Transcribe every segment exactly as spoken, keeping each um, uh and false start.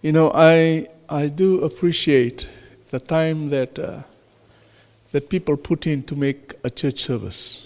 You know, I I do appreciate the time that uh, that people put in to make a church service.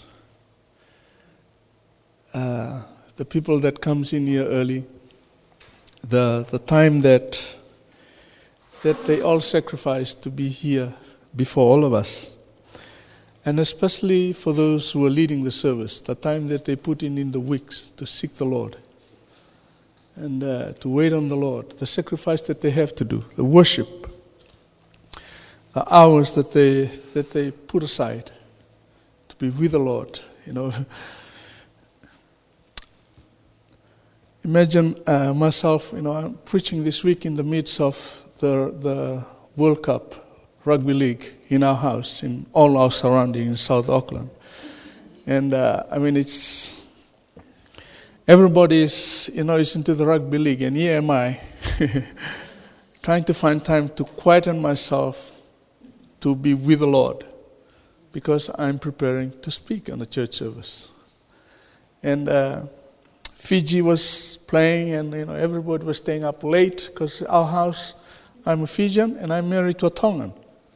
Uh, the people that comes in here early, the the time that that they all sacrifice to be here before all of us, and especially for those who are leading the service, the time that they put in in the weeks to seek the Lord and uh, to wait on the Lord, the sacrifice that they have to do, the worship, the hours that they that they put aside to be with the Lord. You know, imagine uh, myself. You know, I'm preaching this week in the midst of the the World Cup Rugby League in our house, in all our surroundings in South Auckland, and uh, I mean it's. Everybody is, you know, is into the rugby league, and here am I, trying to find time to quieten myself, to be with the Lord, because I'm preparing to speak on a church service. And uh, Fiji was playing, and you know, everybody was staying up late because our house, I'm a Fijian, and I'm married to a Tongan.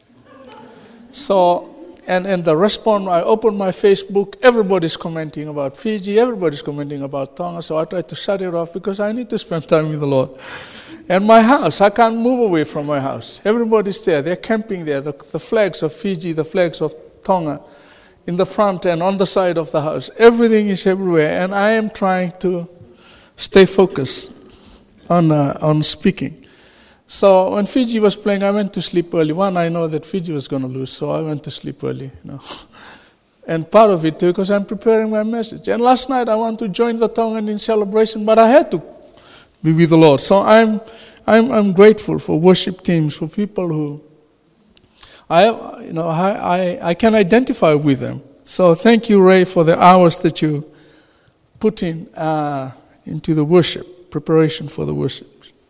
So. And and the response, I opened my Facebook, everybody's commenting about Fiji, everybody's commenting about Tonga, so I tried to shut it off because I need to spend time with the Lord. And my house, I can't move away from my house. Everybody's there, they're camping there, the, the flags of Fiji, the flags of Tonga, in the front and on the side of the house. Everything is everywhere, and I am trying to stay focused on uh, on speaking. So when Fiji was playing, I went to sleep early. One, I know that Fiji was going to lose, so I went to sleep early. You know, and part of it too, because I'm preparing my message. And last night I wanted to join the Tongan in celebration, but I had to be with the Lord. So I'm, I'm, I'm grateful for worship teams, for people who, I, you know, I, I, I can identify with them. So thank you, Ray, for the hours that you put in uh, into the worship, preparation for the worship.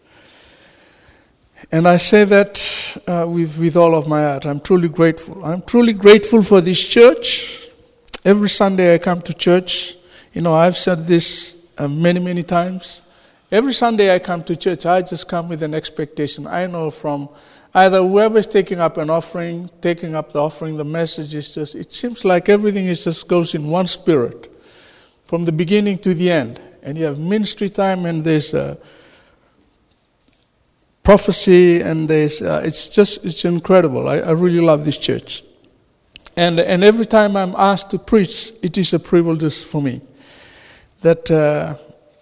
And I say that uh, with, with all of my heart. I'm truly grateful. I'm truly grateful for this church. Every Sunday I come to church. You know, I've said this uh, many, many times. Every Sunday I come to church, I just come with an expectation. I know from either whoever is taking up an offering, taking up the offering, the message is just, it seems like everything is just goes in one spirit from the beginning to the end. And you have ministry time, and there's a prophecy, and there's, uh, it's just, it's incredible. I, I really love this church. And and every time I'm asked to preach, it is a privilege for me. That, uh,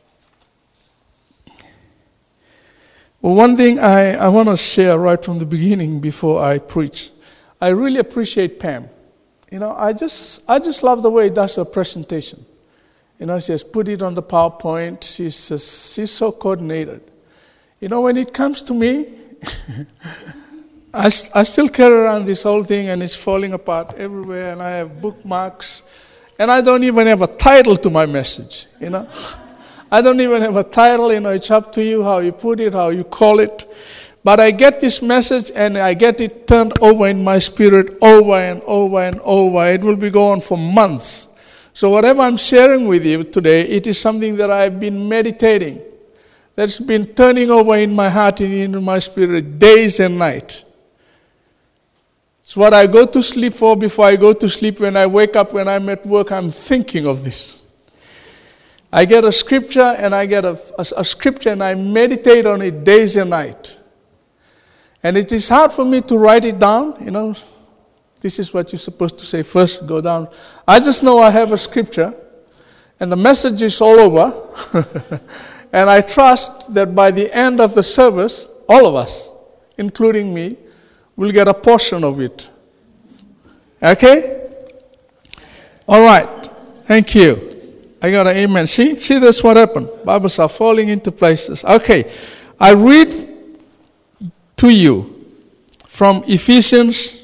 well, one thing I, I want to share right from the beginning before I preach. I really appreciate Pam. You know, I just, I just love the way he does her presentation. You know, she has put it on the PowerPoint. She's just, she's so coordinated. You know, when it comes to me, I, I still carry around this whole thing, and it's falling apart everywhere, and I have bookmarks, and I don't even have a title to my message, you know. I don't even have a title, you know, it's up to you how you put it, how you call it. But I get this message, and I get it turned over in my spirit over and over and over. It will be going for months. So whatever I'm sharing with you today, it is something that I've been meditating, that's been turning over in my heart and in my spirit days and night. It's what I go to sleep for. Before I go to sleep, when I wake up, when I'm at work, I'm thinking of this. I get a scripture, and I get a, a, a scripture, and I meditate on it days and night. And it is hard for me to write it down, you know. This is what you're supposed to say first, go down. I just know I have a scripture, and the message is all over. And I trust that by the end of the service, all of us, including me, will get a portion of it. Okay? All right. Thank you. I got an amen. See? See, that's what happened. Bibles are falling into places. Okay. I read to you from Ephesians.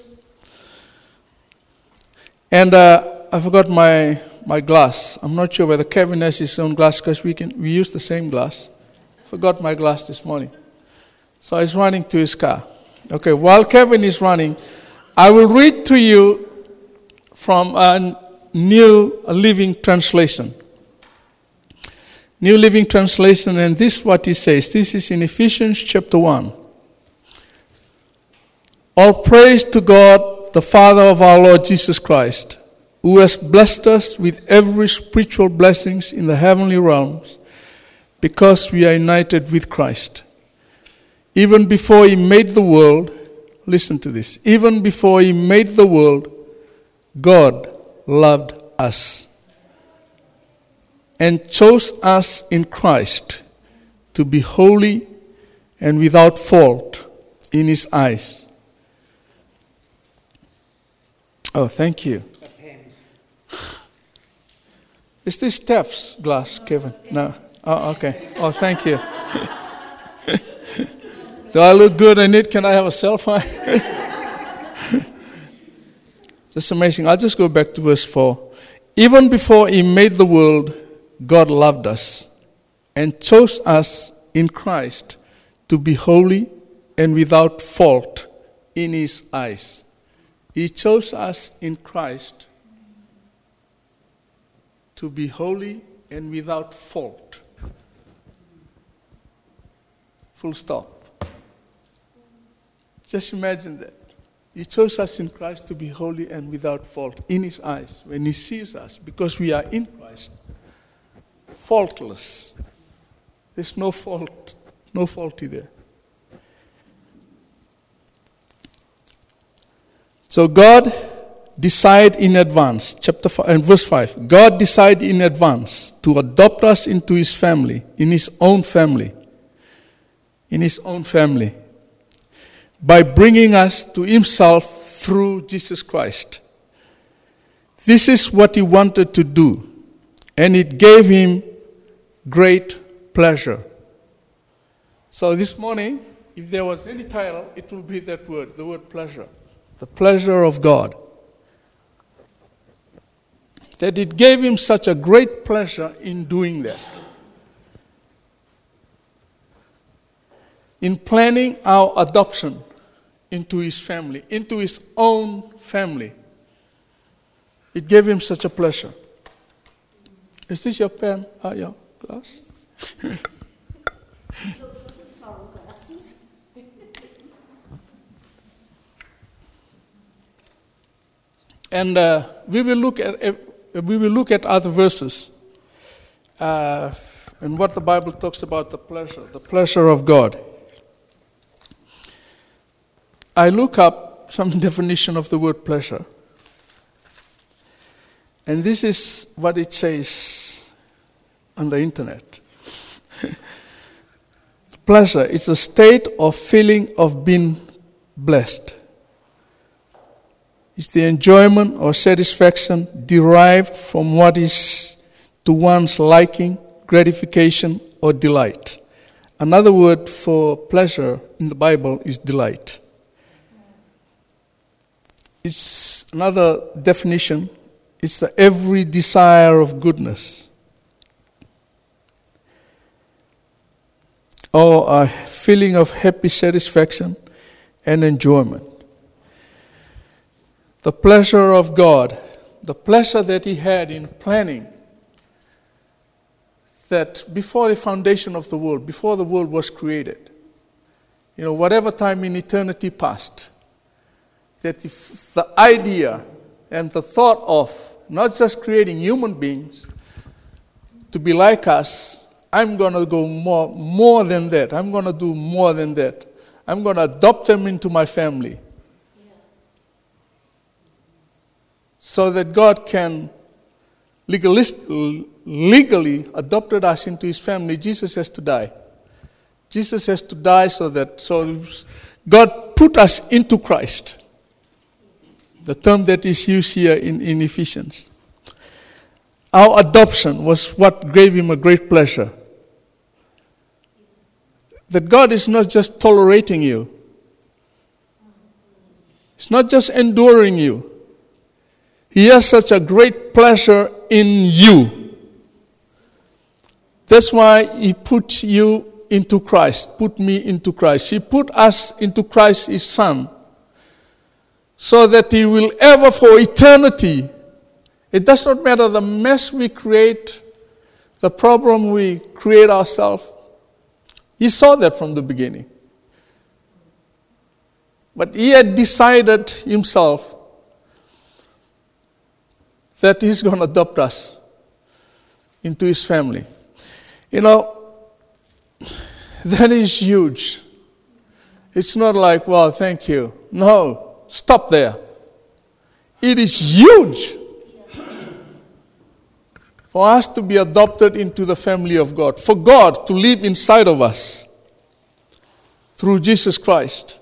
And uh, I forgot my... my glass. I'm not sure whether Kevin has his own glass, because we can we use the same glass. Forgot my glass this morning. So he's running to his car. Okay, while Kevin is running, I will read to you from a New Living Translation. New Living Translation, and this is what it says. This is in Ephesians chapter one. All praise to God, the Father of our Lord Jesus Christ, who has blessed us with every spiritual blessings in the heavenly realms, because we are united with Christ. Even before he made the world, listen to this, even before he made the world, God loved us and chose us in Christ to be holy and without fault in his eyes. Oh, thank you. Is this Steph's glass, Kevin? No. Oh, okay. Oh, thank you. Do I look good in it? Can I have a selfie? Just amazing. I'll just go back to verse four. Even before he made the world, God loved us and chose us in Christ to be holy and without fault in his eyes. He chose us in Christ to be holy and without fault. Full stop. Just imagine that. He chose us in Christ to be holy and without fault in his eyes when he sees us, because we are in Christ. Faultless. There's no fault, no faulty there. So God decided in advance, chapter five and verse five. God decided in advance to adopt us into his family, in his own family. In his own family. By bringing us to himself through Jesus Christ. This is what he wanted to do, and it gave him great pleasure. So this morning, if there was any title, it will be that word, the word pleasure. The pleasure of God. That it gave him such a great pleasure in doing that. In planning our adoption into his family, into his own family. It gave him such a pleasure. Is this your pen? Uh, your glass? And uh, we will look at uh, we will look at other verses uh, and what the Bible talks about the pleasure, the pleasure of God. I look up some definition of the word pleasure. And this is what it says on the internet. Pleasure is a state or feeling of being blessed. It's the enjoyment or satisfaction derived from what is to one's liking, gratification, or delight. Another word for pleasure in the Bible is delight. It's another definition. It's the every desire of goodness, or a feeling of happy satisfaction and enjoyment. The pleasure of God, the pleasure that he had in planning that before the foundation of the world, before the world was created, you know, whatever time in eternity passed, that the, the idea and the thought of not just creating human beings to be like us, I'm going to go more, more than that. I'm going to do more than that. I'm going to adopt them into my family. Yeah. So that God can legalist, legally adopted us into his family. Jesus has to die. Jesus has to die so that so God put us into Christ. The term that is used here in, in Ephesians. Our adoption was what gave him a great pleasure. That God is not just tolerating you. He's not just enduring you. He has such a great pleasure in you. That's why he put you into Christ, put me into Christ. He put us into Christ, his Son. So that he will ever, for eternity, it does not matter the mess we create, the problem we create ourselves. He saw that from the beginning. But he had decided himself that he's going to adopt us into his family. You know, that is huge. It's not like, well, thank you. No, stop there. It is huge for us to be adopted into the family of God, for God to live inside of us through Jesus Christ.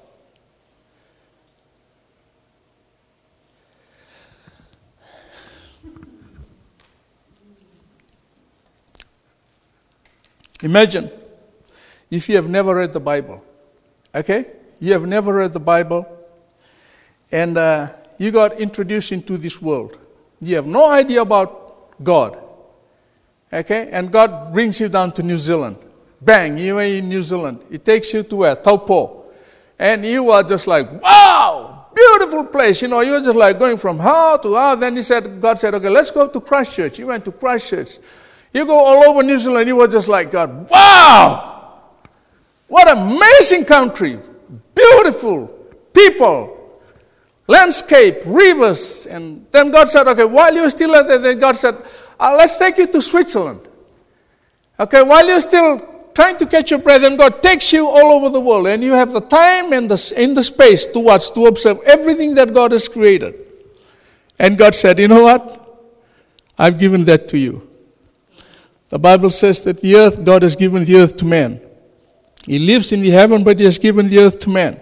Imagine if you have never read the Bible, okay? You have never read the Bible, and uh, you got introduced into this world. You have no idea about God, okay? And God brings you down to New Zealand. Bang, you are in New Zealand. It takes you to where? Taupo. And you are just like, wow, beautiful place. You know, you are just like going from how to how. Then he said, God said, okay, let's go to Christchurch. You went to Christchurch. You go all over New Zealand, you were just like, God, wow! What an amazing country. Beautiful people, landscape, rivers. And then God said, okay, while you're still at there, then God said, uh, let's take you to Switzerland. Okay, while you're still trying to catch your breath, then God takes you all over the world. And you have the time and the, in the space to watch, to observe everything that God has created. And God said, you know what? I've given that to you. The Bible says that the earth, God has given the earth to man. He lives in the heaven, but he has given the earth to man.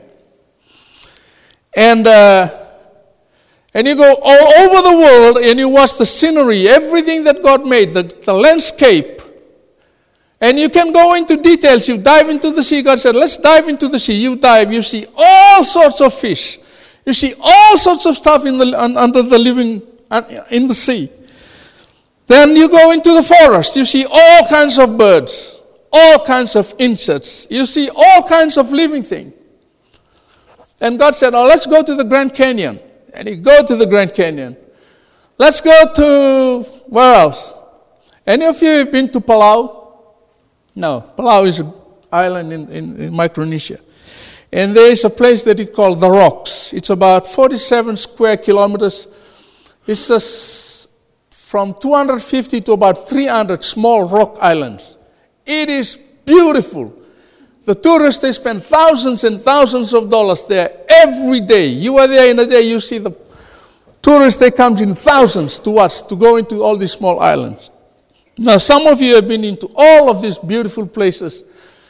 And uh, and you go all over the world and you watch the scenery, everything that God made, the, the landscape. And you can go into details. You dive into the sea. God said, let's dive into the sea. You dive. You see all sorts of fish. You see all sorts of stuff in the under the living, in the sea. Then you go into the forest, you see all kinds of birds, all kinds of insects, you see all kinds of living things. And God said, oh, let's go to the Grand Canyon. And you go to the Grand Canyon. Let's go to, where else? Any of you have been to Palau? No, Palau is an island in, in, in Micronesia. And there is a place that he called The Rocks. It's about forty-seven square kilometers. It's a from two hundred fifty to about three hundred small rock islands. It is beautiful. The tourists, they spend thousands and thousands of dollars there every day. You are there in a day, you see the tourists, they come in thousands to watch, to go into all these small islands. Now, some of you have been into all of these beautiful places.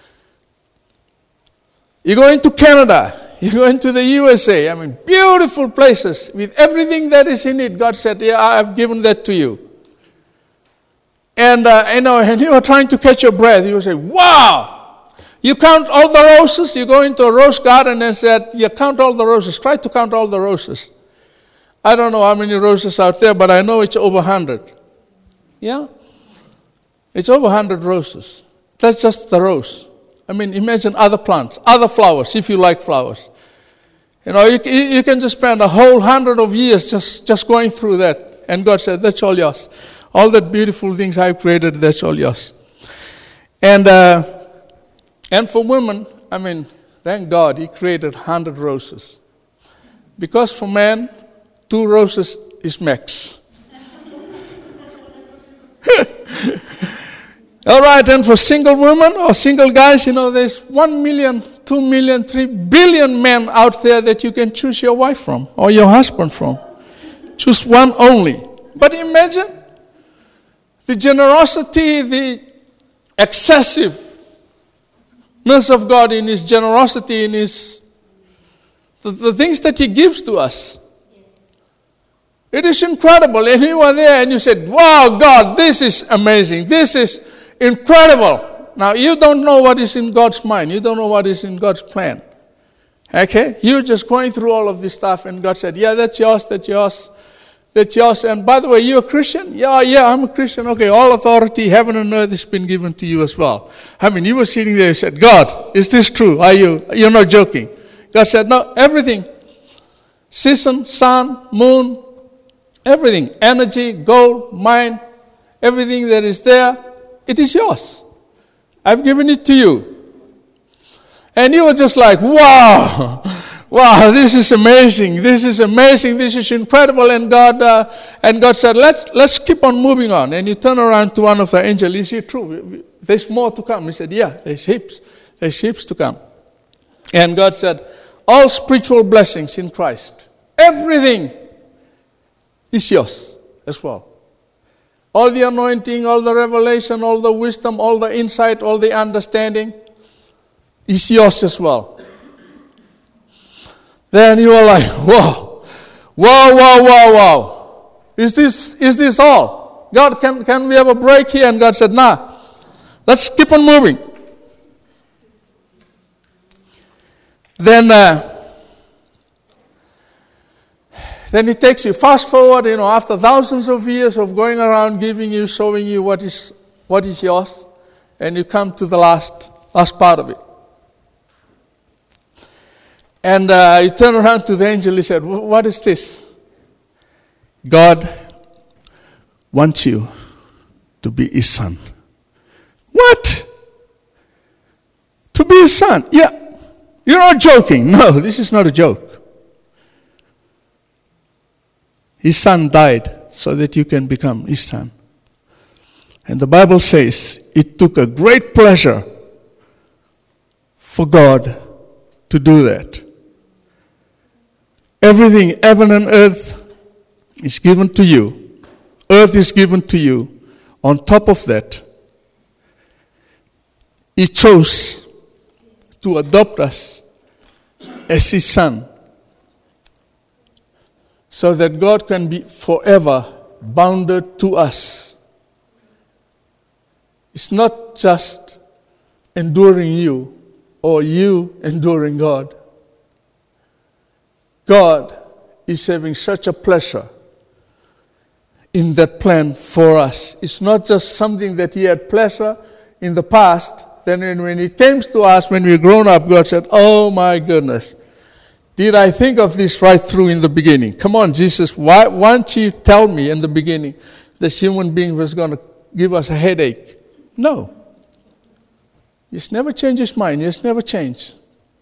You go into Canada, you go into the U S A, I mean, beautiful places with everything that is in it. God said, yeah, I've given that to you. And, uh, you know, and you are trying to catch your breath. You say, wow! You count all the roses. You go into a rose garden and said, you count all the roses. Try to count all the roses. I don't know how many roses out there, but I know it's over one hundred. Yeah? It's over one hundred roses. That's just the rose. I mean, imagine other plants, other flowers, if you like flowers. You know, you, you can just spend a whole hundred of years just, just going through that. And God said, that's all yours. All the beautiful things I created, that's all yours. And uh, and for women, I mean, thank God he created one hundred roses. Because for men, two roses is max. All right, and for single women or single guys, you know, there's one million, two million, three billion men out there that you can choose your wife from or your husband from. Choose one only. But imagine the generosity, the excessiveness of God in his generosity, in his the, the things that he gives to us. It is incredible. And you are there and you said, wow, God, this is amazing. This is incredible. Now, you don't know what is in God's mind. You don't know what is in God's plan. Okay? You're just going through all of this stuff and God said, yeah, that's yours, that's yours, that's yours. And by the way, you're a Christian? Yeah, yeah, I'm a Christian. Okay, all authority, heaven and earth has been given to you as well. I mean, you were sitting there and said, God, is this true? Are you? You're not joking. God said, no, everything. Season, sun, moon, everything. Energy, gold, mine, everything that is there, It is yours. I've given it to you. And you were just like, wow, wow, this is amazing. This is amazing. This is incredible. And God uh, and God said, let's let's keep on moving on. And you turn around to one of the angels. Is it true? There's more to come. He said, yeah, there's heaps. There's heaps to come. And God said, all spiritual blessings in Christ, everything is yours as well. All the anointing, all the revelation, all the wisdom, all the insight, all the understanding is yours as well. Then you are like, whoa, whoa, whoa, whoa, whoa. Is this is this all? God, can, can we have a break here? And God said, nah, let's keep on moving. Then, uh, then he takes you fast forward, you know, after thousands of years of going around, giving you, showing you what is what is yours, and you come to the last last part of it. And uh, you turn around to the angel. He said, "What is this?" God wants you to be his son. What? To be his son? Yeah. You're not joking. No, this is not a joke. His son died so that you can become his son. And the Bible says it took a great pleasure for God to do that. Everything, heaven and earth, is given to you. Earth is given to you. On top of that, he chose to adopt us as his son, so that God can be forever bounded to us. It's not just enduring you or you enduring God. God is having such a pleasure in that plan for us. It's not just something that he had pleasure in the past. Then when it came to us, when we grown up, God said, oh my goodness, did I think of this right through in the beginning? Come on, Jesus, why, why don't you tell me in the beginning this human being was going to give us a headache? No. He's never changed his mind. He's never changed.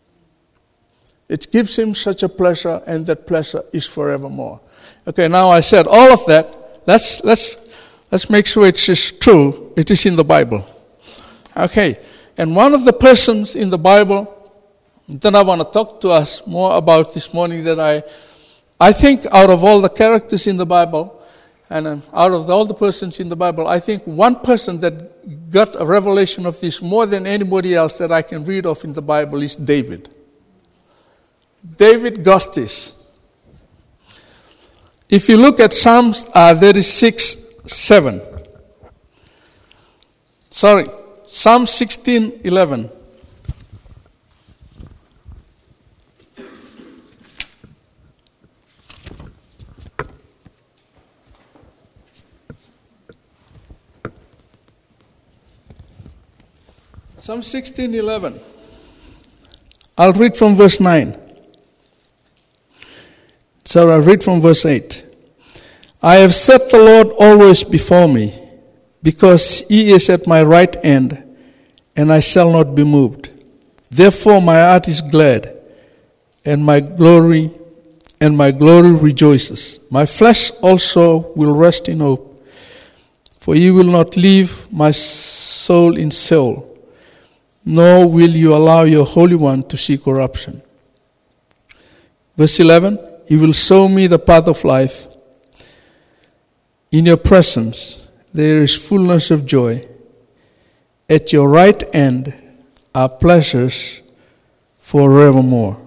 It gives him such a pleasure, and that pleasure is forevermore. Okay, now I said all of that. Let's let's let's make sure it is true. It is in the Bible. Okay, and one of the persons in the Bible that I want to talk to us more about this morning, that I I think out of all the characters in the Bible, and um, out of the, all the persons in the Bible, I think one person that got a revelation of this more than anybody else that I can read of in the Bible is David. David got this. If you look at Psalms uh, thirty-six, seven. Sorry, Psalm sixteen, eleven. Psalm sixteen, eleven. I'll read from verse nine. So I'll read from verse eight. I have set the Lord always before me, because he is at my right hand, and I shall not be moved. Therefore my heart is glad, and my glory and my glory rejoices. My flesh also will rest in hope, for you will not leave my soul in Sheol, nor will you allow your Holy One to see corruption. Verse eleven, he will show me the path of life. In your presence there is fullness of joy. At your right hand are pleasures forevermore.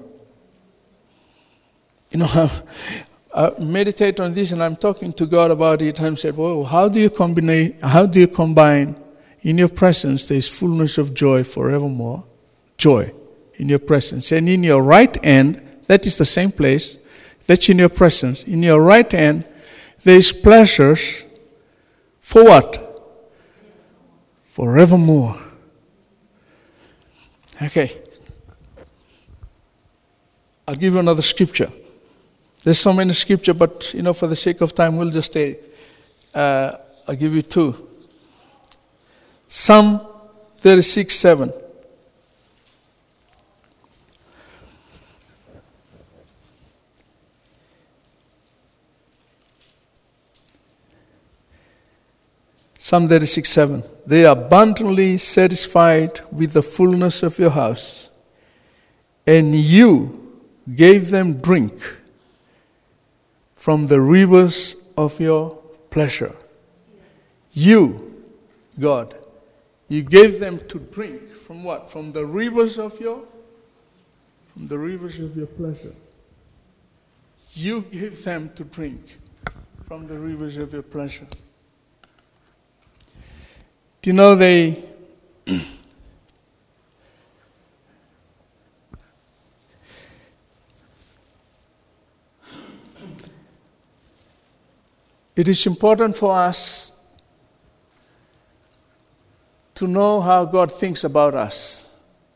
You know, I, I meditate on this, and I'm talking to God about it. I said, "Whoa, how do you combine? How do you combine? In your presence there is fullness of joy forevermore. Joy in your presence, and in your right hand, that is the same place. That's in your presence. In your right hand, there is pleasures for what? Forevermore." Okay. I'll give you another scripture. There's so many scripture, but you know, for the sake of time, we'll just stay. Uh, I'll give you two. Psalm thirty-six seven. Psalm thirty-six seven. They are abundantly satisfied with the fullness of your house, and you gave them drink from the rivers of your pleasure. You, God, you gave them to drink from what? From the rivers of your, from the rivers of your pleasure. You gave them to drink from the rivers of your pleasure. Do you know they it is important for us to know how God thinks about us.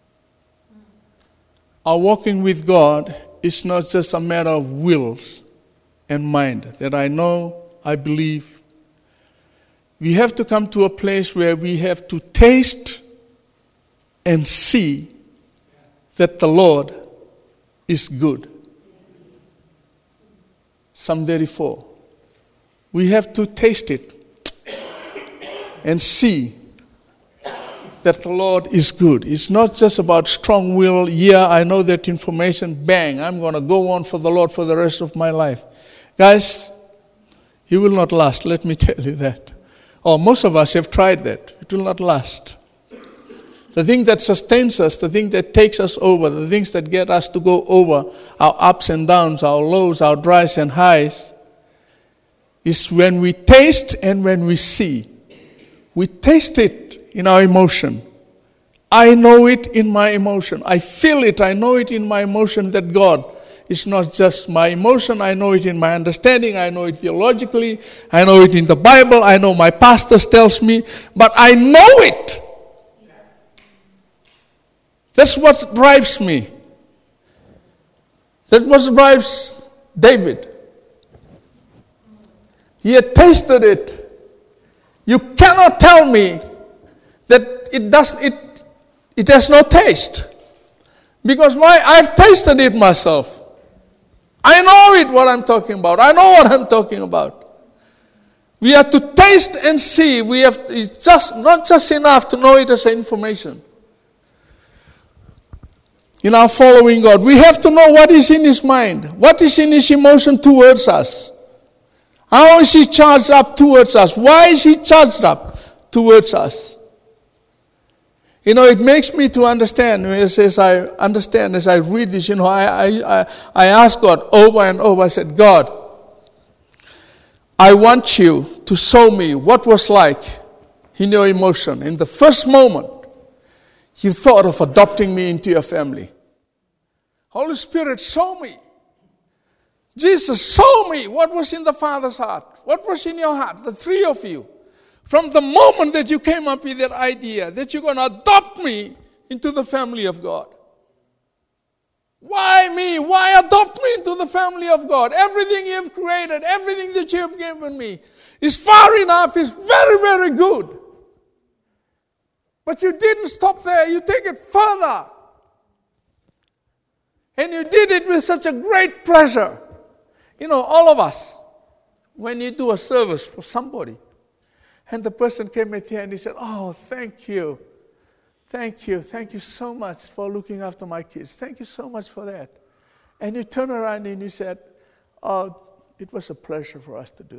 Our walking with God is not just a matter of wills and mind, that I know, I believe. We have to come to a place where we have to taste and see that the Lord is good. Psalm thirty-four. We have to taste it and see that the Lord is good. It's not just about strong will. Yeah, I know that information. Bang, I'm going to go on for the Lord for the rest of my life. Guys, He will not last. Let me tell you that. Oh, most of us have tried that. It will not last. The thing that sustains us, the thing that takes us over, the things that get us to go over our ups and downs, our lows, our dries and highs, is when we taste and when we see. We taste it in our emotion. I know it in my emotion. I feel it. I know it in my emotion that God is not just my emotion. I know it in my understanding. I know it theologically. I know it in the Bible. I know my pastor tells me. But I know it. That's what drives me. That's what drives David. He had tasted it. You cannot tell me that it does it it has no taste. Because why? I've tasted it myself. I know it what I'm talking about. I know what I'm talking about. We have to taste and see. We have to, it's just not just enough to know it as information. In our following God, we have to know what is in His mind, what is in His emotion towards us. How is He charged up towards us? Why is He charged up towards us? You know, it makes me to understand, as, as I understand, as I read this, you know, I, I, I ask God over and over, I said, God, I want you to show me what was like in your emotion. In the first moment, you thought of adopting me into your family. Holy Spirit, show me. Jesus, show me what was in the Father's heart. What was in your heart, the three of you. From the moment that you came up with that idea, that you're going to adopt me into the family of God. Why me? Why adopt me into the family of God? Everything you have created, everything that you have given me is far enough, is very, very good. But you didn't stop there. You take it further. And you did it with such a great pleasure. You know, all of us, when you do a service for somebody, and the person came at you and he said, oh, thank you. Thank you. Thank you so much for looking after my kids. Thank you so much for that. And you turn around and you said, oh, it was a pleasure for us to do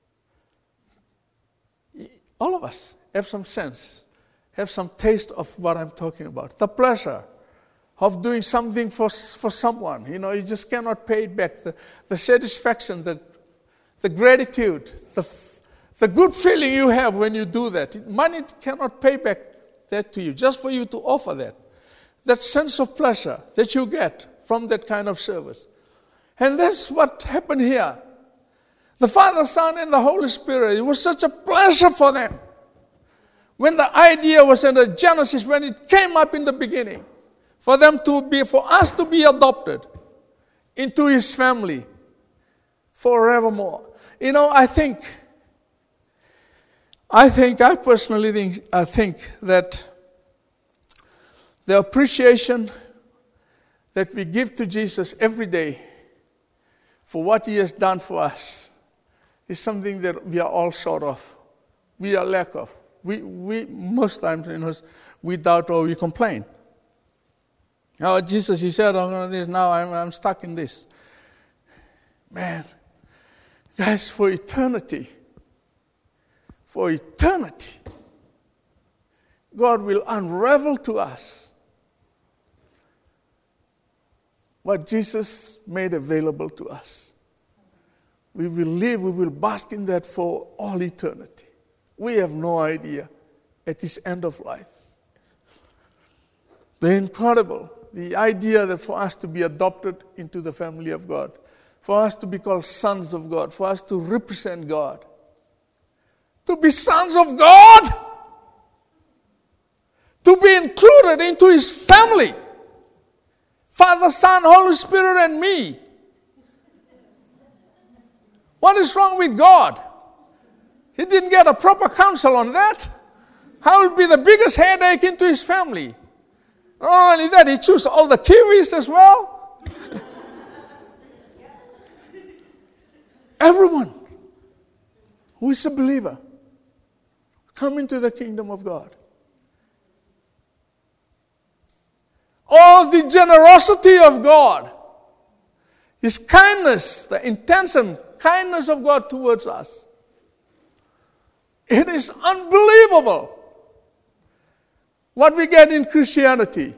that. All of us have some sense, have some taste of what I'm talking about. The pleasure of doing something for, for someone. You know, you just cannot pay it back. The, the satisfaction, the, the gratitude, the The good feeling you have when you do that. Money cannot pay back that to you, just for you to offer that. That sense of pleasure that you get from that kind of service. And that's what happened here. The Father, Son, and the Holy Spirit, it was such a pleasure for them. When the idea was in the Genesis, when it came up in the beginning, for them to be, for us to be adopted into His family forevermore. You know, I think I think, I personally think, I think that the appreciation that we give to Jesus every day for what he has done for us is something that we are all short of. We are lack of. We, we most times, you know, we doubt or we complain. Oh, Jesus, you said I'm going to this. Now I'm, I'm stuck in this. Man, guys, for eternity, for eternity, God will unravel to us what Jesus made available to us. We will live, we will bask in that for all eternity. We have no idea at this end of life. The incredible, the idea that for us to be adopted into the family of God, for us to be called sons of God, for us to represent God, to be sons of God, to be included into his family. Father, Son, Holy Spirit, and me. What is wrong with God? He didn't get a proper counsel on that. How will be the biggest headache into his family? Not only that, he chose all the Kiwis as well. Everyone who is a believer, come into the kingdom of God. Oh, the generosity of God, his kindness, the intense kindness of God towards us. It is unbelievable what we get in Christianity.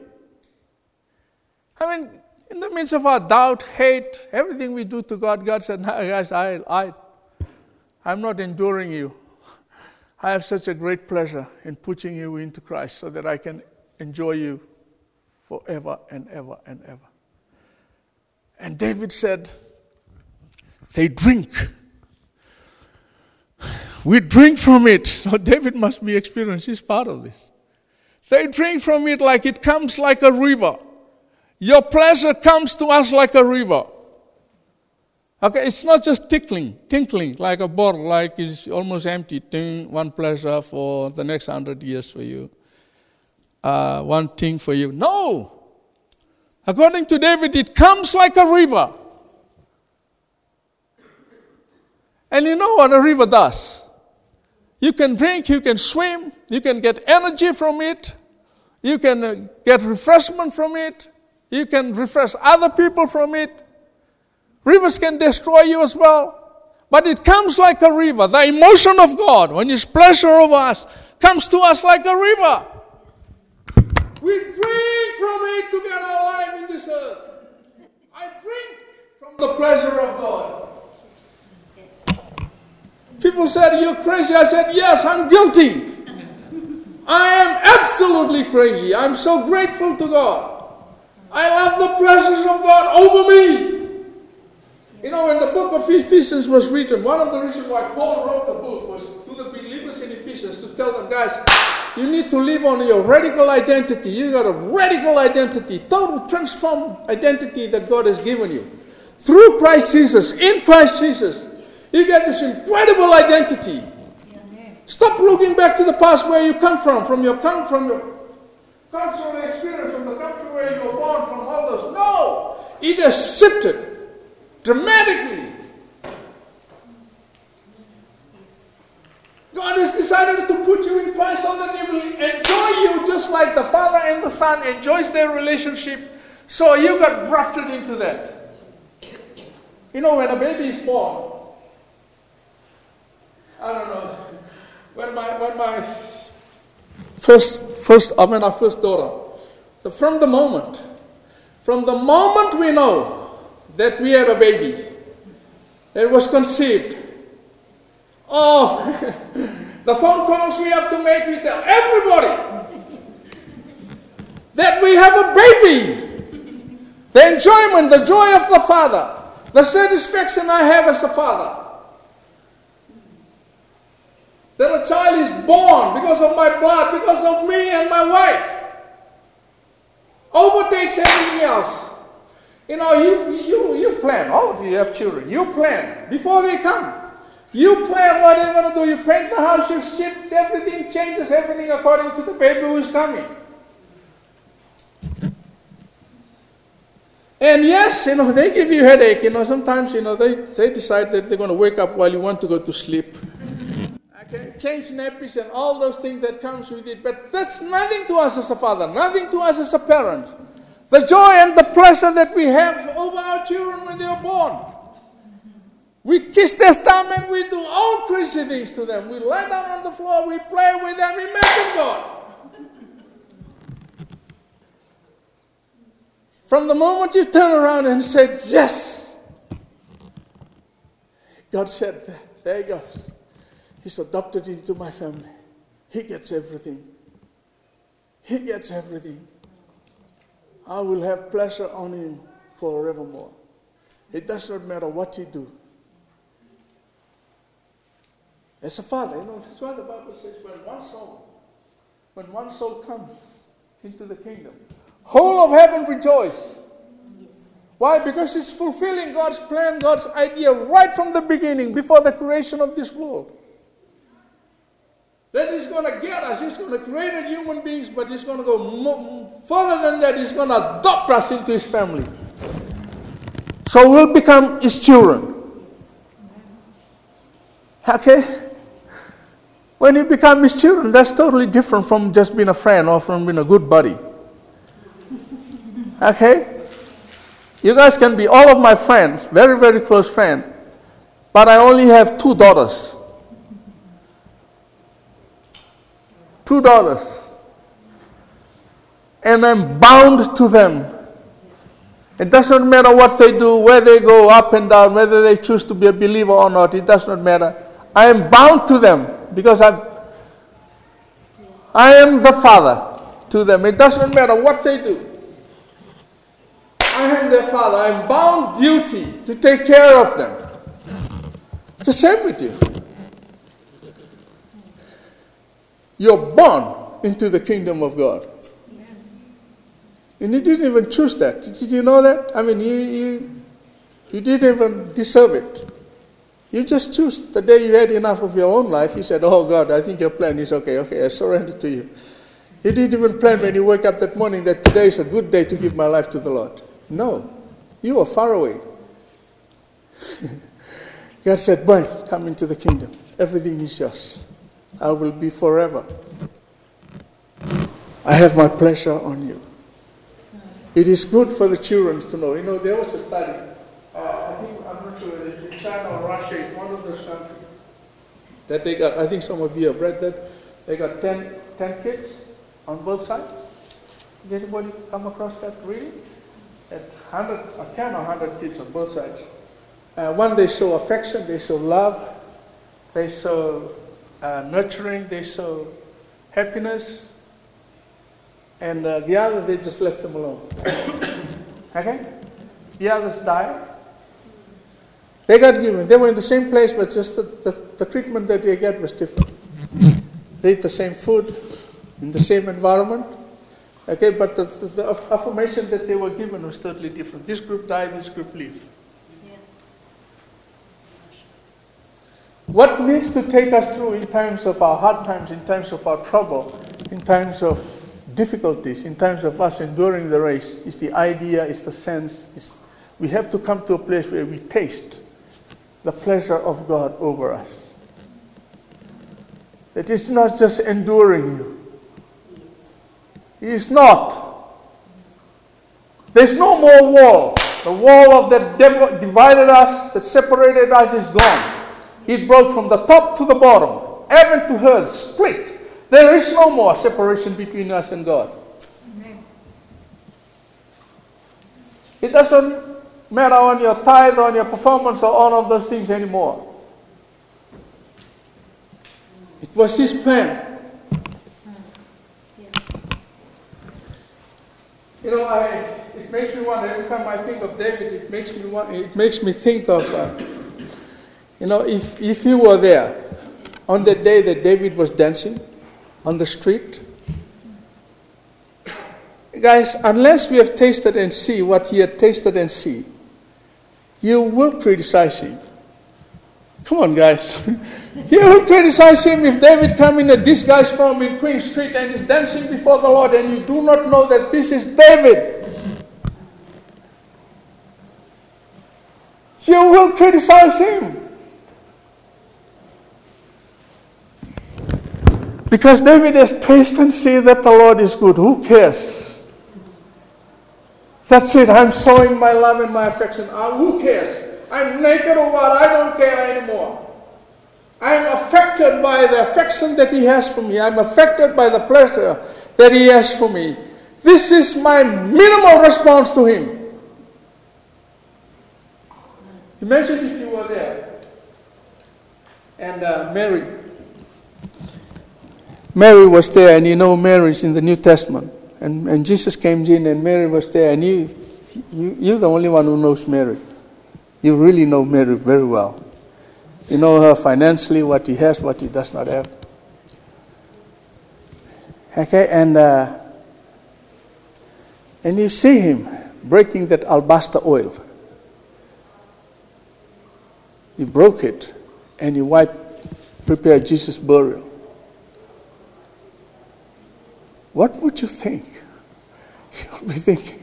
I mean, in the midst of our doubt, hate, everything we do to God, God said, no, guys, I, I, I'm not enduring you. I have such a great pleasure in putting you into Christ so that I can enjoy you forever and ever and ever. And David said, they drink. We drink from it. So David must be experienced. He's part of this. They drink from it like it comes like a river. Your pleasure comes to us like a river. Okay, it's not just tickling, tinkling like a bottle, like it's almost empty. Ting, one pleasure for the next hundred years for you. Uh, one thing for you. No! According to David, it comes like a river. And you know what a river does? You can drink, you can swim, you can get energy from it, you can uh, get refreshment from it, you can refresh other people from it. Rivers can destroy you as well. But it comes like a river. The emotion of God, when his pleasure over us, comes to us like a river. We drink from it to get our life in this earth. I drink from the pleasure of God. People said, you're crazy. I said, yes, I'm guilty. I am absolutely crazy. I'm so grateful to God. I love the pleasures of God over me. You know, when the book of Ephesians was written, one of the reasons why Paul wrote the book was to the believers in Ephesians to tell them, guys, you need to live on your radical identity. You got a radical identity, total transformed identity that God has given you. Through Christ Jesus, in Christ Jesus, you get this incredible identity. Stop looking back to the past where you come from, from your come from your cultural experience, from the country where you were born, from all those. No! It has shifted dramatically. God has decided to put you in Christ so that He will enjoy you just like the Father and the Son enjoys their relationship. So you got grafted into that. You know, when a baby is born, I don't know, when my when my first first I mean our first daughter, the, from the moment, from the moment we know that we had a baby, it was conceived. Oh, the phone calls we have to make, we tell everybody that we have a baby. The enjoyment, the joy of the father, the satisfaction I have as a father. That a child is born because of my blood, because of me and my wife. Overtakes everything else. You know, you, you, you plan, all of you have children, you plan before they come. You plan what you're going to do. You paint the house, you shift everything, changes everything according to the baby who is coming. And yes, you know, they give you a headache. You know, sometimes, you know, they, they decide that they're going to wake up while you want to go to sleep. Okay, change nappies and all those things that comes with it. But that's nothing to us as a father, nothing to us as a parent. The joy and the pleasure that we have over our children when they are born. We kiss their stomach, we do all crazy things to them. We lie down on the floor, we play with them, we mention God. From the moment you turn around and said, yes, God said, there he goes. He's adopted into my family. He gets everything. He gets everything. I will have pleasure on him forevermore. It does not matter what you do. As a father, you know, that's why the Bible says when one soul, when one soul comes into the kingdom, whole of heaven rejoice. Yes. Why? Because it's fulfilling God's plan, God's idea right from the beginning, before the creation of this world. That He's going to get us. He's going to create human beings, but He's going to go more, further than that. He's going to adopt us into His family. So we'll become His children. Okay? When you become His children, that's totally different from just being a friend or from being a good buddy. Okay? You guys can be all of my friends, very, very close friends, but I only have two daughters. Two daughters. And I'm bound to them. It doesn't matter what they do, where they go, up and down, whether they choose to be a believer or not, it does not matter. I am bound to them because I'm, I am the father to them. It doesn't matter what they do. I am their father. I am bound duty to take care of them. It's the same with you. You're born into the kingdom of God. And you didn't even choose that. Did you know that? I mean, you, you, you didn't even deserve it. You just choose the day you had enough of your own life. You said, oh God, I think your plan is okay. Okay, I surrender to you. You didn't even plan when you wake up that morning that today is a good day to give my life to the Lord. No, you are far away. God said, boy, come into the kingdom. Everything is yours. I will be forever. I have my pleasure on you. It is good for the children to know. You know, there was a study. Uh, I think, I'm not sure whether it's in China or Russia, it's one of those countries, that they got, I think some of you have read that, they got ten, ten kids on both sides. Did anybody come across that really? At one hundred, or ten or one hundred kids on both sides. Uh, one, they show affection, they show love, they show uh, nurturing, they show happiness, and uh, the other, they just left them alone. Okay? The others died. They got given. They were in the same place, but just the, the, the treatment that they get was different. They ate the same food, in the same environment. Okay, but the, the, the affirmation that they were given was totally different. This group died, this group lived. Yeah. What needs to take us through in times of our hard times, in times of our trouble, in times of difficulties, in times of us enduring the race, is the idea, is the sense. Is we have to come to a place where we taste the pleasure of God over us. That it's not just enduring you. He is not. There's no more wall. The wall of that divided us, that separated us is gone. It broke from the top to the bottom. Heaven to hell, split. There is no more separation between us and God. Amen. It doesn't matter on your tithe, on your performance, or all of those things anymore. It was His plan. You know, I, it makes me wonder, every time I think of David, it makes me want, it makes me think of, uh, you know, if, if you were there on the day that David was dancing on the street, guys, unless we have tasted and see what he had tasted and see, you will criticize him. Come on, guys. You will criticize him if David come in a disguised form in Queen Street and is dancing before the Lord and you do not know that this is David. You will criticize him. Because David has tasted and seen that the Lord is good. Who cares? That's it. I'm showing my love and my affection. Uh, who cares? I'm naked or what? I don't care anymore. I'm affected by the affection that he has for me. I'm affected by the pleasure that he has for me. This is my minimal response to him. Imagine if you were there and uh, Mary. Mary was there, and you know Mary's in the New Testament. And, and Jesus came in and Mary was there, and you, you, you're the only one who knows Mary. You really know Mary very well. You know her financially, what he has, what he does not have. Okay, and uh, and you see him breaking that alabaster oil. He broke it, and he wiped, prepared Jesus' burial. What would you think? You'll be thinking,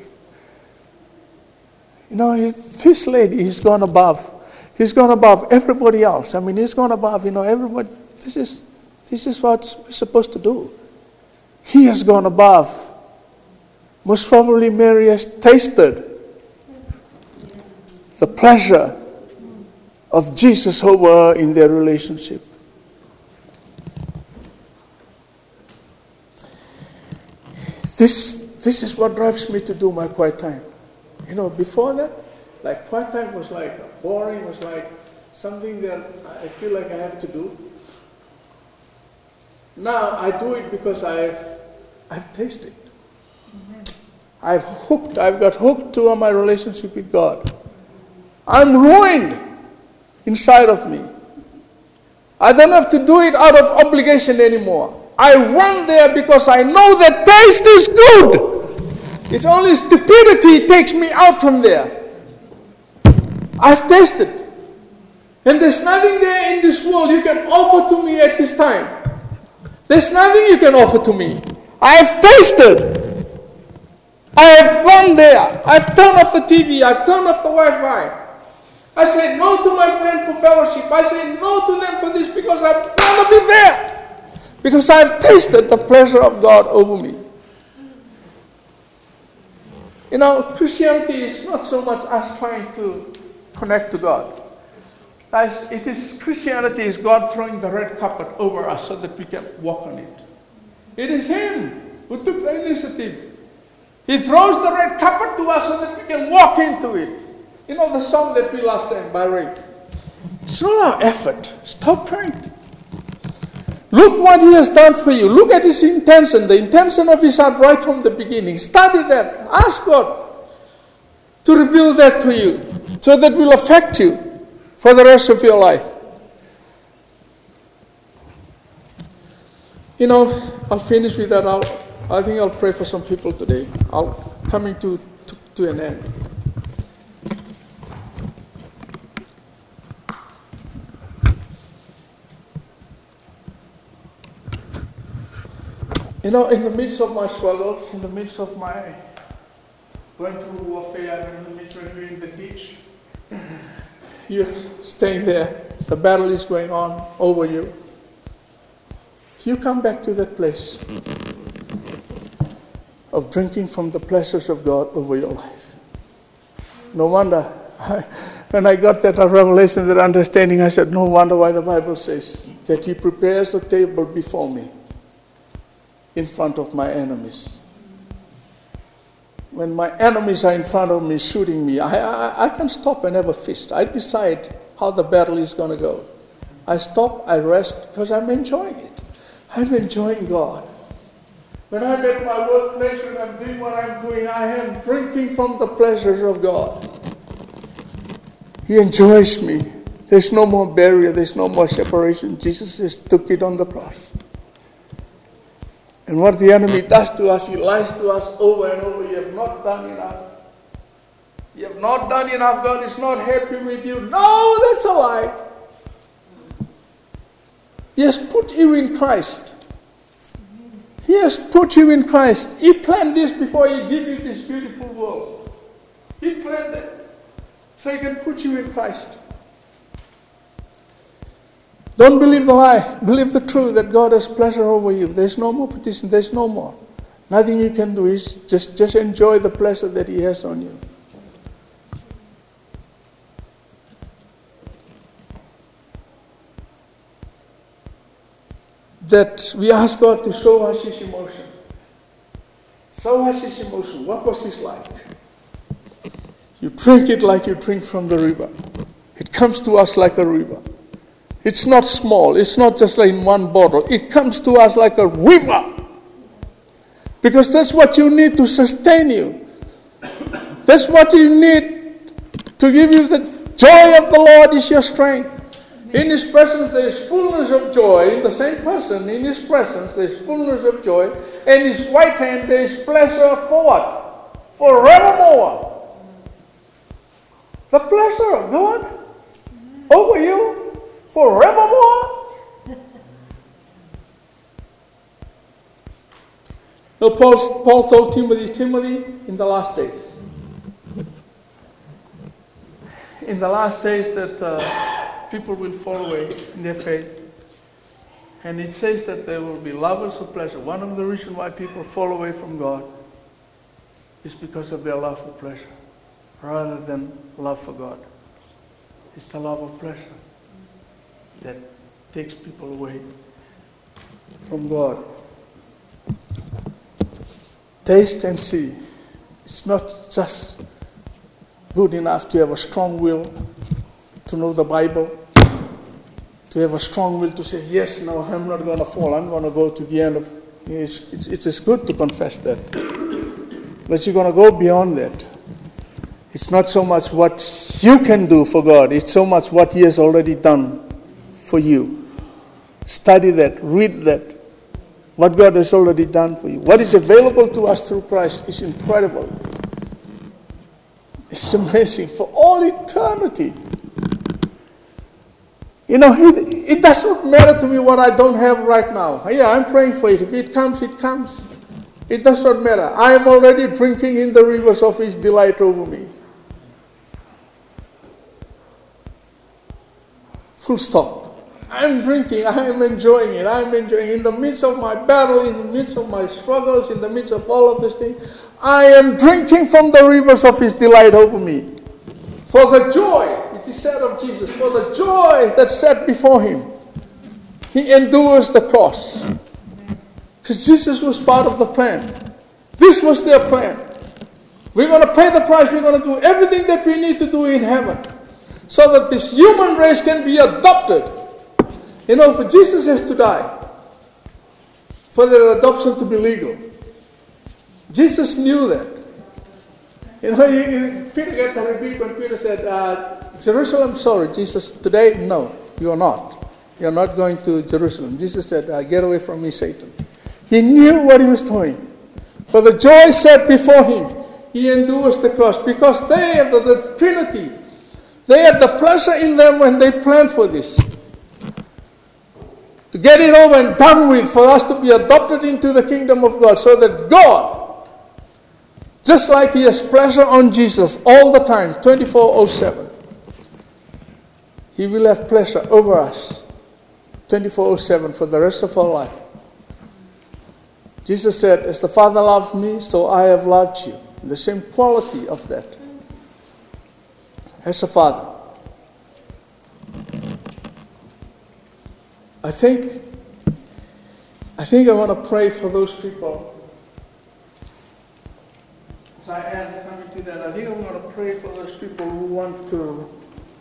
you know, this lady, he's gone above. He's gone above everybody else. I mean, he's gone above, you know, everybody. This is, this is what we're supposed to do. He has gone above. Most probably Mary has tasted the pleasure of Jesus over her in their relationship. This, this is what drives me to do my quiet time. You know, before that, like quiet time was like boring, was like something that I feel like I have to do. Now I do it because I've I've tasted. Amen. I've hooked, I've got hooked to my relationship with God. I'm ruined inside of me. I don't have to do it out of obligation anymore. I run there because I know that taste is good. It's only stupidity takes me out from there. I've tasted. And there's nothing there in this world you can offer to me at this time. There's nothing you can offer to me. I have tasted. I have gone there. I've turned off the T V. I've turned off the Wi-Fi. I say no to my friend for fellowship. I say no to them for this because I'd rather be there. Because I've tasted the pleasure of God over me. You know, Christianity is not so much us trying to connect to God. Guys, it is Christianity is God throwing the red carpet over us so that we can walk on it. It is Him who took the initiative. He throws the red carpet to us so that we can walk into it. You know the song that we last sang by Ray. It's not our effort. Stop trying to. Look what He has done for you. Look at His intention, the intention of His heart right from the beginning. Study that. Ask God to reveal that to you so that will affect you for the rest of your life. You know, I'll finish with that. I'll, I think I'll pray for some people today. I'll coming to, to, to an end. You know, in the midst of my struggles, in the midst of my going through warfare, in the midst of being in the ditch, you're staying there. The battle is going on over you. You come back to that place of drinking from the pleasures of God over your life. No wonder, I, when I got that revelation, that understanding, I said, no wonder why the Bible says that He prepares a table before me in front of my enemies. When my enemies are in front of me shooting me, I, I, I can stop and have a feast. I decide how the battle is going to go. I stop, I rest, because I'm enjoying it. I'm enjoying God. When I'm at my workplace, when I'm doing what I'm doing, I am drinking from the pleasures of God. He enjoys me. There's no more barrier. There's no more separation. Jesus just took it on the cross. And what the enemy does to us, he lies to us over and over. You have not done enough. You have not done enough. God is not happy with you. No, that's a lie. He has put you in Christ. He has put you in Christ. He planned this before He gave you this beautiful world. He planned it so He can put you in Christ. Don't believe the lie. Believe the truth that God has pleasure over you. There's no more petition. There's no more. Nothing you can do is just, just enjoy the pleasure that He has on you. That we ask God to show us His emotion. Show us His emotion. What was His like? You drink it like you drink from the river. It comes to us like a river. It's not small. It's not just like in one bottle. It comes to us like a river. Because that's what you need to sustain you. That's what you need to give you the joy of the Lord is your strength. In His presence there is fullness of joy. In the same person, in His presence there is fullness of joy. And His right hand there is pleasure for what? Forevermore. The pleasure of God over you forevermore. No, Paul, Paul told Timothy, Timothy, in the last days. In the last days that uh, people will fall away in their faith. And it says that there will be lovers of pleasure. One of the reasons why people fall away from God is because of their love for pleasure rather than love for God. It's the love of pleasure that takes people away from God. Taste and see. It's not just good enough to have a strong will to know the Bible, to have a strong will to say, yes, no, I'm not going to fall. I'm going to go to the end of... It's, it's, it is good to confess that. But you're going to go beyond that. It's not so much what you can do for God. It's so much what He has already done for you. Study that. Read that. What God has already done for you. What is available to us through Christ is incredible. It's amazing. For all eternity. You know, it, it does not matter to me what I don't have right now. Yeah, I'm praying for it. If it comes, it comes. It does not matter. I am already drinking in the rivers of His delight over me. Full stop. I'm drinking. I am enjoying it. I am enjoying it. In the midst of my battle, in the midst of my struggles, in the midst of all of this thing, I am drinking from the rivers of His delight over me. For the joy, it is said of Jesus, for the joy that's set before Him, He endures the cross. Because Jesus was part of the plan. This was their plan. We're going to pay the price. We're going to do everything that we need to do in heaven so that this human race can be adopted. You know, for Jesus has to die for their adoption to be legal. Jesus knew that. You know, you, you, Peter got the rebuke when Peter said, uh, Jerusalem, sorry, Jesus, today, no, you are not. You are not going to Jerusalem. Jesus said, uh, get away from me, Satan. He knew what He was doing. For the joy set before Him, He endures the cross. Because they have the, the Trinity. They had the pleasure in them when they planned for this. To get it over and done with, for us to be adopted into the kingdom of God. So that God, just like He has pleasure on Jesus all the time, twenty-four oh seven, He will have pleasure over us twenty-four oh seven for the rest of our life. Jesus said, as the Father loved me, so I have loved you. The same quality of that. As a Father. I think, I think I want to pray for those people. As I am coming to that, I think I'm going to pray for those people who want to.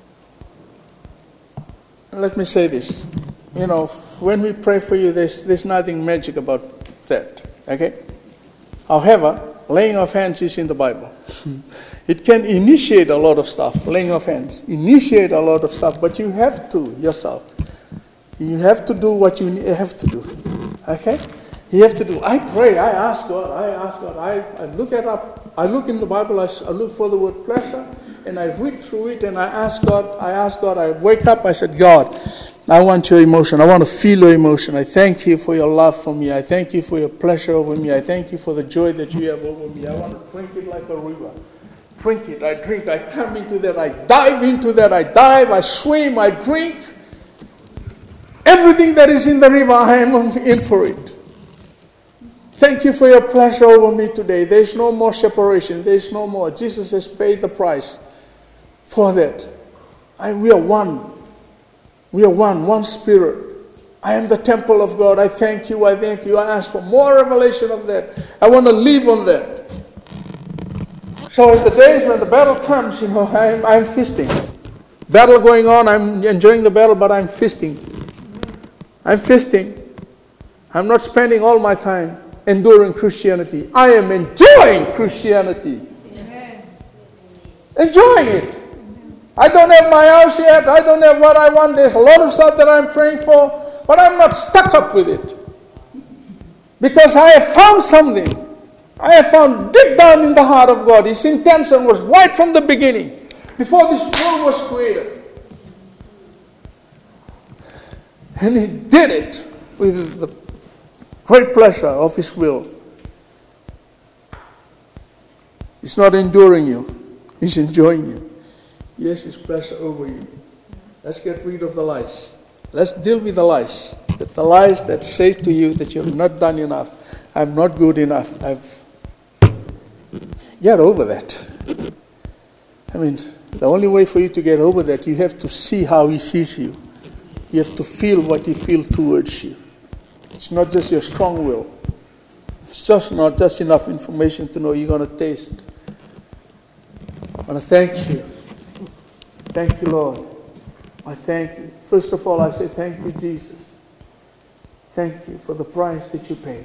Let me say this. You know, when we pray for you, there's, there's nothing magic about that. Okay? However, laying of hands is in the Bible. It can initiate a lot of stuff, laying of hands. Initiate a lot of stuff, but you have to yourself. You have to do what you have to do. Okay? You have to do. I pray, I ask God, I ask God, I, I look it up, I look in the Bible, I, I look for the word pleasure, and I read through it, and I ask God, I ask God, I wake up, I said, God, I want your emotion. I want to feel your emotion. I thank you for your love for me. I thank you for your pleasure over me. I thank you for the joy that you have over me. I want to drink it like a river. Drink it. I drink. I come into that. I dive into that. I dive. I swim. I drink. Everything that is in the river, I am in for it. Thank you for your pleasure over me today. There is no more separation. There is no more. Jesus has paid the price for that. I, we are one. We are one, one spirit. I am the temple of God. I thank you. I thank you. I ask for more revelation of that. I want to live on that. So in the days when the battle comes, you know, I'm, I'm feasting. Battle going on, I'm enjoying the battle, but I'm feasting. I'm feasting. I'm not spending all my time enduring Christianity. I am enjoying Christianity. Yes. Enjoying it. I don't have my house yet. I don't have what I want. There's a lot of stuff that I'm praying for, but I'm not stuck up with it. Because I have found something. I have found deep down in the heart of God. His intention was right from the beginning, before this world was created. And He did it with the great pleasure of His will. He's not enduring you. He's enjoying you. Yes, His pleasure over you. Let's get rid of the lies. Let's deal with the lies. That the lies that say to you that you've not done enough. I'm not good enough. I've Get over that. I mean, the only way for you to get over that, you have to see how He sees you. You have to feel what He feels towards you. It's not just your strong will. It's just not just enough information to know you're going to taste. I want to thank you. Thank you, Lord. I thank you. First of all, I say thank you, Jesus. Thank you for the price that you paid.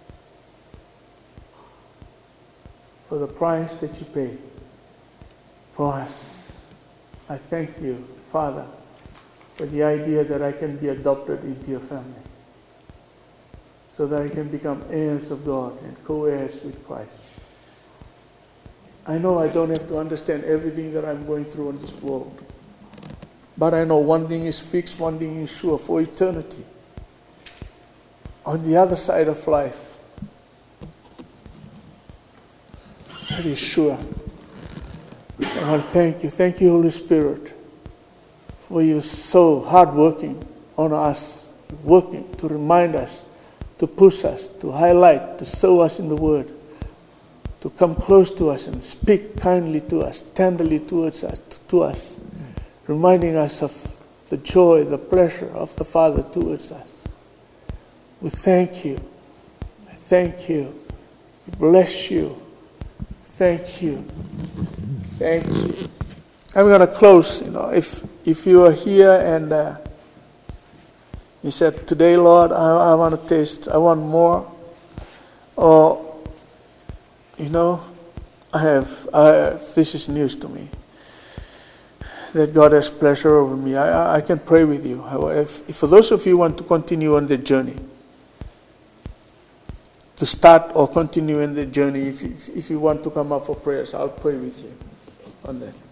For the price that you paid for us. I thank you, Father, for the idea that I can be adopted into your family, so that I can become heirs of God and co-heirs with Christ. I know I don't have to understand everything that I'm going through in this world, but I know one thing is fixed, one thing is sure, for eternity. On the other side of life, that is sure. I want to thank you. Thank you, Holy Spirit, for you so hard working on us, working to remind us, to push us, to highlight, to show us in the Word, to come close to us and speak kindly to us, tenderly towards us, to us, reminding us of the joy, the pleasure of the Father towards us. We thank you. I thank you. We bless you. Thank you. Thank you. I'm going to close. You know, if if you are here and uh, you said, today, Lord, I, I want to taste, I want more. Or, you know, I have, I have, this is news to me, that God has pleasure over me. I, I can pray with you. If, if for those of you who want to continue on the journey, to start or continue in the journey, if you, if you want to come up for prayers, I'll pray with you on that.